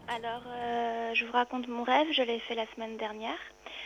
Alors, je vous raconte mon rêve, je l'ai fait la semaine dernière.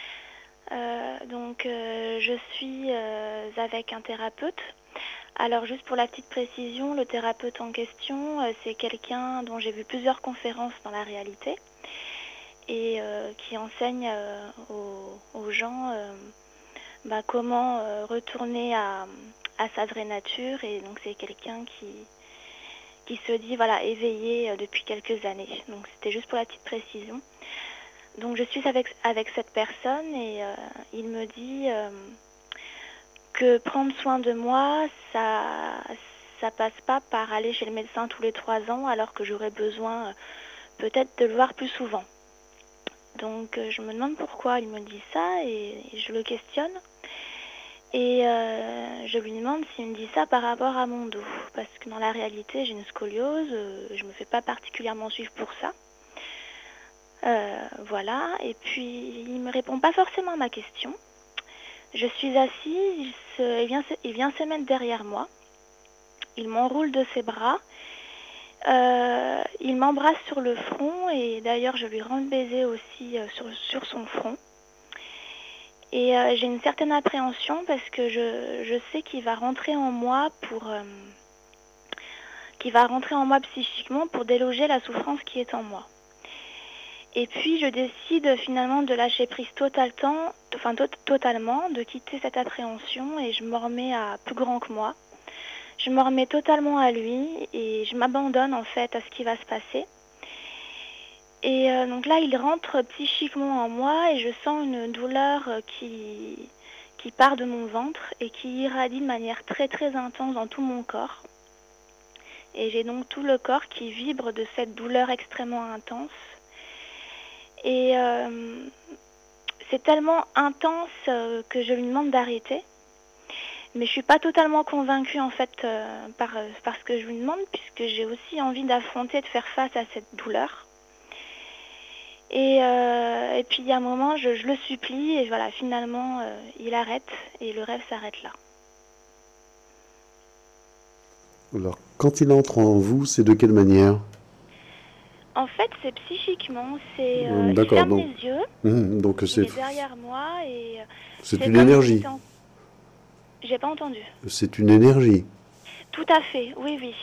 Je suis avec un thérapeute. Alors, juste pour la petite précision, le thérapeute en question, c'est quelqu'un dont j'ai vu plusieurs conférences dans la réalité et qui enseigne aux gens comment retourner à sa vraie nature. Et donc, c'est quelqu'un qui se dit voilà, éveillé depuis quelques années. Donc, c'était juste pour la petite précision. Donc je suis avec cette personne et il me dit que prendre soin de moi, ça passe pas par aller chez le médecin tous les 3 ans alors que j'aurais besoin peut-être de le voir plus souvent. Donc je me demande pourquoi il me dit ça et je le questionne. Et je lui demande s'il me dit ça par rapport à mon dos. Parce que dans la réalité, j'ai une scoliose, je me fais pas particulièrement suivre pour ça. Voilà, et puis il me répond pas forcément à ma question. Je suis assise, il vient se mettre derrière moi, il m'enroule de ses bras, il m'embrasse sur le front et d'ailleurs je lui rends le baiser aussi sur son front. Et j'ai une certaine appréhension parce que je sais qu'il va rentrer en moi qu'il va rentrer en moi psychiquement pour déloger la souffrance qui est en moi. Et puis je décide finalement de lâcher prise totalement, de quitter cette appréhension et je me remets à plus grand que moi. Je me remets totalement à lui et je m'abandonne en fait à ce qui va se passer. Et donc là, il rentre psychiquement en moi et je sens une douleur qui part de mon ventre et qui irradie de manière très très intense dans tout mon corps. Et j'ai donc tout le corps qui vibre de cette douleur extrêmement intense. Et c'est tellement intense que je lui demande d'arrêter. Mais je ne suis pas totalement convaincue en fait par ce que je lui demande, puisque j'ai aussi envie d'affronter, de faire face à cette douleur. Et puis il y a un moment, je le supplie et voilà, finalement il arrête et le rêve s'arrête là. Alors, quand il entre en vous, c'est de quelle manière? En fait, c'est psychiquement, il D'accord, ferme donc, les yeux, donc il est derrière moi et c'est c'est une comme s'il énergie. était en... J'ai pas entendu. C'est une énergie. Tout à fait, oui, oui.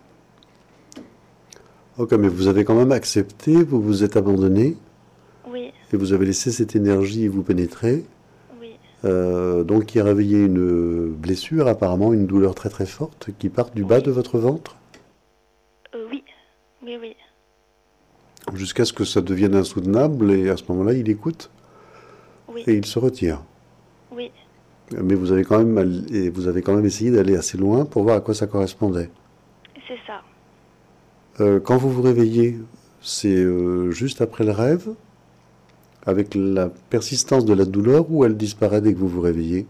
Ok, mais vous avez quand même accepté, vous vous êtes abandonné, Oui, et vous avez laissé cette énergie vous pénétrer, oui. donc qui a réveillé une blessure, apparemment une douleur très très forte, qui part du bas Oui, de votre ventre, oui, oui, oui, jusqu'à ce que ça devienne insoutenable, et à ce moment-là, il écoute, oui, et il se retire. oui, Mais vous avez quand même essayé d'aller assez loin pour voir à quoi ça correspondait. c'est ça. Quand vous vous réveillez, c'est juste après le rêve, avec la persistance de la douleur, ou elle disparaît dès que vous vous réveillez?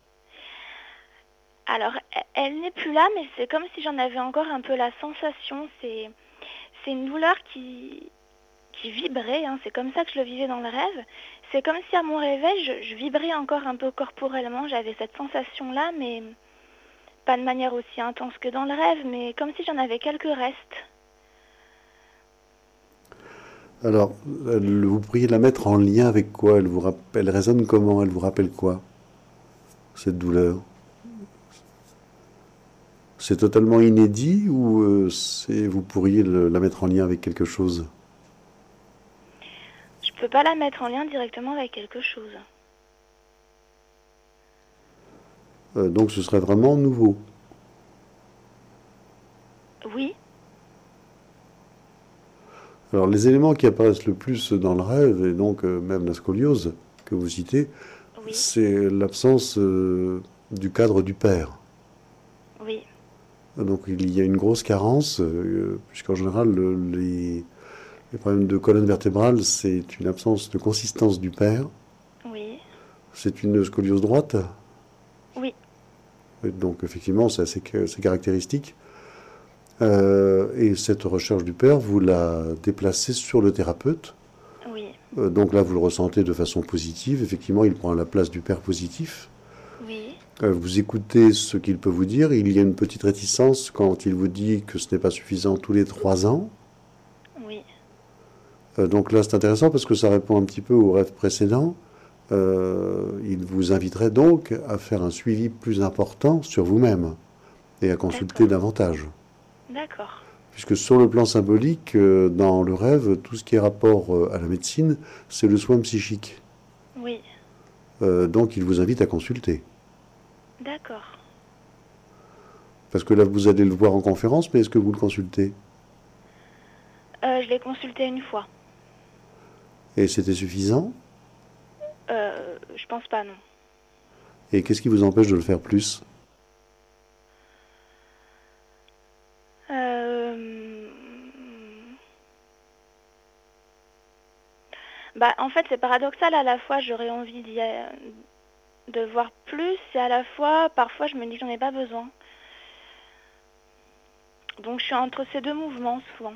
Alors, elle n'est plus là, mais c'est comme si j'en avais encore un peu la sensation. C'est une douleur qui vibrait, hein, c'est comme ça que je le vivais dans le rêve. C'est comme si à mon réveil, je vibrais encore un peu corporellement. J'avais cette sensation-là, mais pas de manière aussi intense que dans le rêve, mais comme si j'en avais quelques restes. Alors, vous pourriez la mettre en lien avec quoi? Elle résonne comment? Elle vous rappelle quoi, cette douleur? C'est totalement inédit ou vous pourriez la mettre en lien avec quelque chose? Je peux pas la mettre en lien directement avec quelque chose. Donc ce serait vraiment nouveau. Oui, Alors les éléments qui apparaissent le plus dans le rêve, et donc même la scoliose que vous citez, oui, c'est l'absence du cadre du père. oui, Donc il y a une grosse carence, puisqu'en général les problèmes de colonne vertébrale, c'est une absence de consistance du père. oui, C'est une scoliose droite, oui, et donc effectivement c'est caractéristique. Et cette recherche du père, vous la déplacez sur le thérapeute. oui, Donc là, vous le ressentez de façon positive. Effectivement, il prend la place du père positif. oui, Vous écoutez ce qu'il peut vous dire. Il y a une petite réticence quand il vous dit que ce n'est pas suffisant tous les 3 ans. oui, Donc là, c'est intéressant parce que ça répond un petit peu au rêve précédent. Il vous inviterait donc à faire un suivi plus important sur vous-même et à consulter D'accord. davantage. D'accord. Puisque sur le plan symbolique, dans le rêve, tout ce qui est rapport à la médecine, c'est le soin psychique. Oui. Donc il vous invite à consulter. D'accord. Parce que là, vous allez le voir en conférence, mais est-ce que vous le consultez? Je l'ai consulté une fois. Et c'était suffisant? Je pense pas, non. Et qu'est-ce qui vous empêche de le faire plus? Euh, Bah, en fait, c'est paradoxal. À la fois, j'aurais envie de voir plus, et à la fois, parfois, je me dis que j'en ai pas besoin. Donc, je suis entre ces deux mouvements, souvent.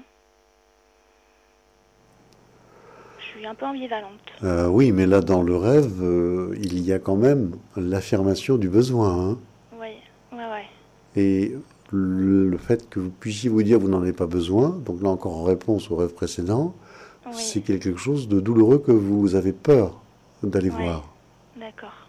Je suis un peu ambivalente. Oui, mais là, dans le rêve, il y a quand même l'affirmation du besoin, hein. Oui, ouais. Et le fait que vous puissiez vous dire vous n'en avez pas besoin, donc là encore en réponse au rêve précédent, Oui, c'est quelque chose de douloureux que vous avez peur d'aller ouais, voir. d'accord.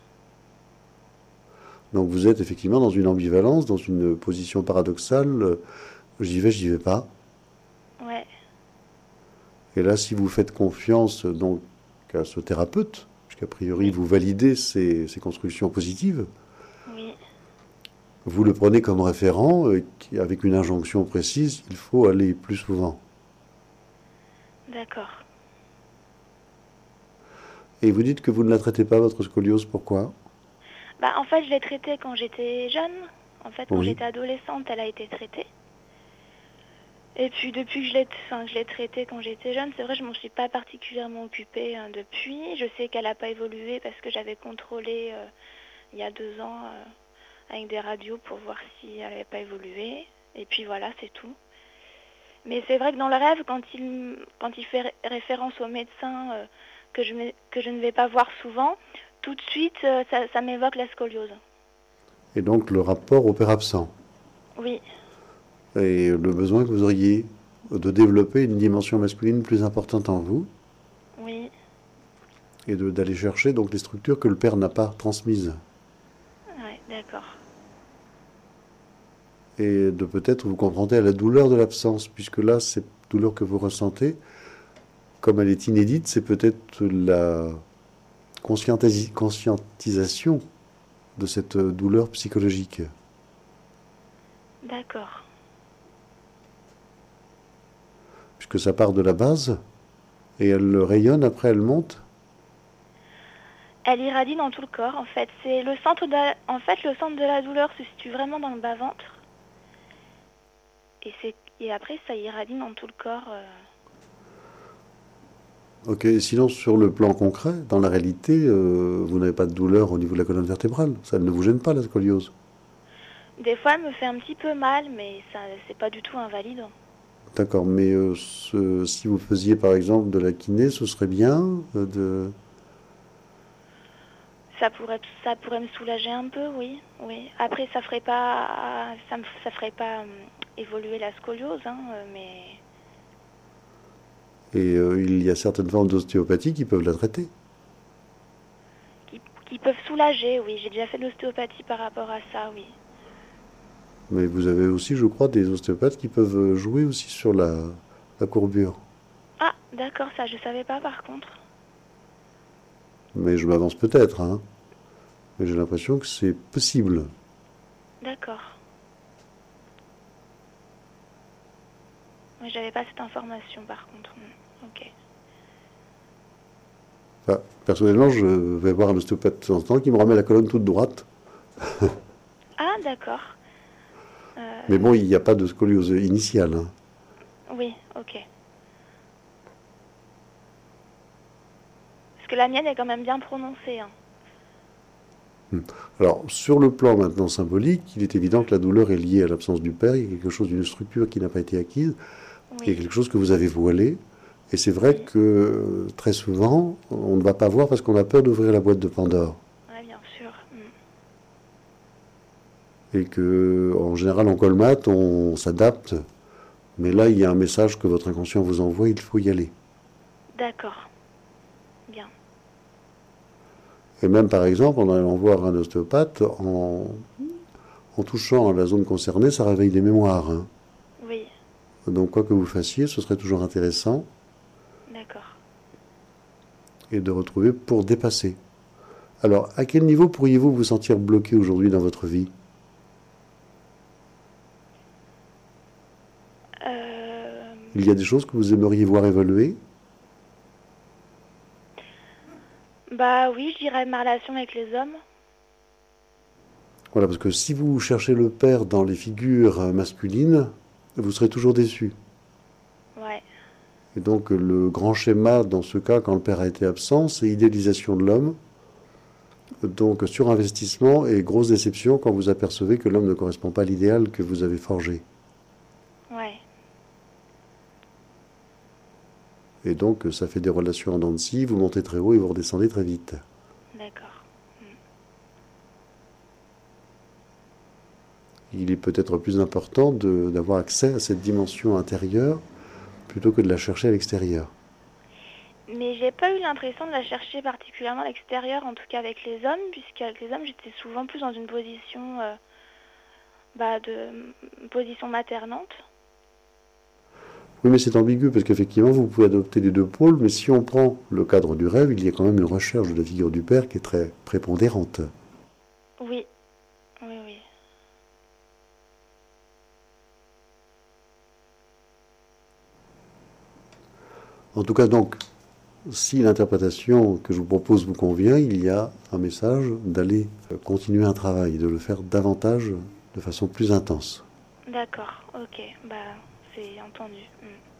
Donc vous êtes effectivement dans une ambivalence, dans une position paradoxale, j'y vais pas. Ouais, Et là, si vous faites confiance donc à ce thérapeute, puisqu'a priori oui, vous validez ces constructions positives, oui, vous le prenez comme référent avec une injonction précise, il faut aller plus souvent. d'accord. Et vous dites que vous ne la traitez pas, votre scoliose, pourquoi? Bah, en fait, je l'ai traitée quand j'étais jeune. En fait, quand Oui. j'étais adolescente, elle a été traitée. Et puis depuis que je l'ai traitée quand j'étais jeune, c'est vrai, je m'en suis pas particulièrement occupée depuis. Je sais qu'elle n'a pas évolué parce que j'avais contrôlé il y a 2 ans avec des radios pour voir si elle n'avait pas évolué. Et puis voilà, c'est tout. Mais c'est vrai que dans le rêve, quand il fait référence au médecin que je ne vais pas voir souvent, tout de suite, ça m'évoque la scoliose. Et donc le rapport au père absent. Oui, Et le besoin que vous auriez de développer une dimension masculine plus importante en vous oui, et d'aller chercher donc les structures que le père n'a pas transmises. ouais, d'accord. Et de peut-être vous confronter à la douleur de l'absence, puisque là, cette douleur que vous ressentez, comme elle est inédite, c'est peut-être la conscientisation de cette douleur psychologique. D'accord. Puisque ça part de la base et elle rayonne, après elle monte. Elle irradie dans tout le corps, en fait. C'est le centre en fait, le centre de la douleur se situe vraiment dans le bas-ventre. Et après, ça irradie dans tout le corps. Ok, sinon sur le plan concret, dans la réalité, vous n'avez pas de douleur au niveau de la colonne vertébrale. Ça ne vous gêne pas la scoliose. Des fois, elle me fait un petit peu mal, mais ça, c'est pas du tout invalidant. D'accord, mais si vous faisiez par exemple de la kiné, ce serait bien de... Ça pourrait me soulager un peu, oui, oui. Après, ça ferait pas évoluer la scoliose, hein, mais Et il y a certaines formes d'ostéopathie qui peuvent la traiter. qui peuvent soulager, oui. J'ai déjà fait de l'ostéopathie par rapport à ça, oui. Mais vous avez aussi, je crois, des ostéopathes qui peuvent jouer aussi sur la courbure. Ah, d'accord, ça, je savais pas par contre. Mais je m'avance peut-être, hein. Mais j'ai l'impression que c'est possible. D'accord. Mais j'avais pas cette information par contre. Ok. Enfin, personnellement, je vais voir un ostéopathe de temps en temps qui me remet la colonne toute droite. Ah, d'accord. Mais bon, il n'y a pas de scoliose initiale, hein. Oui, ok. Parce que la mienne est quand même bien prononcée, hein. Alors, sur le plan maintenant symbolique, il est évident que la douleur est liée à l'absence du père. Il y a quelque chose d'une structure qui n'a pas été acquise. Il y a Oui, quelque chose que vous avez voilé. Et c'est vrai oui. que très souvent, on ne va pas voir parce qu'on a peur d'ouvrir la boîte de Pandore. Ouais, bien sûr. Et que, en général, on colmate, on s'adapte. Mais là, il y a un message que votre inconscient vous envoie, il faut y aller. D'accord. Bien. Et même par exemple, en allant voir un ostéopathe, en touchant à la zone concernée, ça réveille des mémoires, hein. Oui. Donc quoi que vous fassiez, ce serait toujours intéressant D'accord. et de retrouver pour dépasser. Alors, à quel niveau pourriez-vous vous sentir bloqué aujourd'hui dans votre vie? Euh, Il y a des choses que vous aimeriez voir évoluer? Bah oui, je dirais ma relation avec les hommes. Voilà, parce que si vous cherchez le père dans les figures masculines, vous serez toujours déçu. Ouais. Et donc le grand schéma dans ce cas, quand le père a été absent, c'est idéalisation de l'homme. Donc surinvestissement et grosse déception quand vous apercevez que l'homme ne correspond pas à l'idéal que vous avez forgé. Ouais. Et donc ça fait des relations en dents de scie, vous montez très haut et vous redescendez très vite. D'accord. Il est peut-être plus important d'avoir accès à cette dimension intérieure plutôt que de la chercher à l'extérieur. Mais j'ai pas eu l'impression de la chercher particulièrement à l'extérieur, en tout cas avec les hommes, puisqu'avec les hommes j'étais souvent plus dans une position, position maternante. Oui, mais c'est ambigu parce qu'effectivement, vous pouvez adopter les deux pôles, mais si on prend le cadre du rêve, il y a quand même une recherche de la figure du père qui est très prépondérante. Oui, oui, oui. En tout cas, donc, si l'interprétation que je vous propose vous convient, il y a un message d'aller continuer un travail, de le faire davantage de façon plus intense. D'accord, ok, bah c'est entendu.